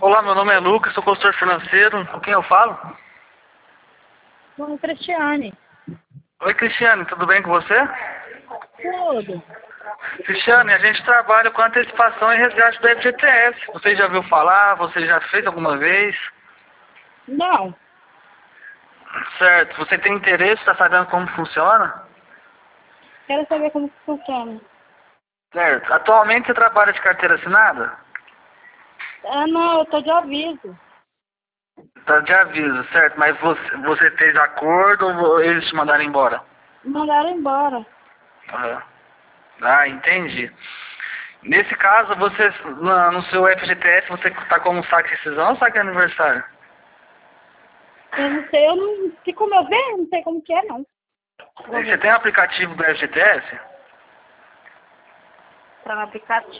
Olá, meu nome é Lucas, sou consultor financeiro. Com quem eu falo? Com a Cristiane. Oi, Cristiane, tudo bem com você? Tudo. Cristiane, a gente trabalha com antecipação e resgate do FGTS. Você já ouviu falar? Você já fez alguma vez? Não. Certo. Você tem interesse? Está sabendo como funciona? Quero saber como que funciona. Certo. Atualmente você trabalha de carteira assinada? Ah, não, eu tô de aviso. Tá de aviso, certo. Mas você fez acordo ou eles te mandaram embora? Mandaram embora. Aham. Ah, entendi. Nesse caso, você, no seu FGTS, você está como saque rescisão ou saque aniversário? Eu não sei, eu não. Se como eu ver, eu não sei como que é, não. Vou Você ver. tem o aplicativo do FGTS? Tá no aplicativo.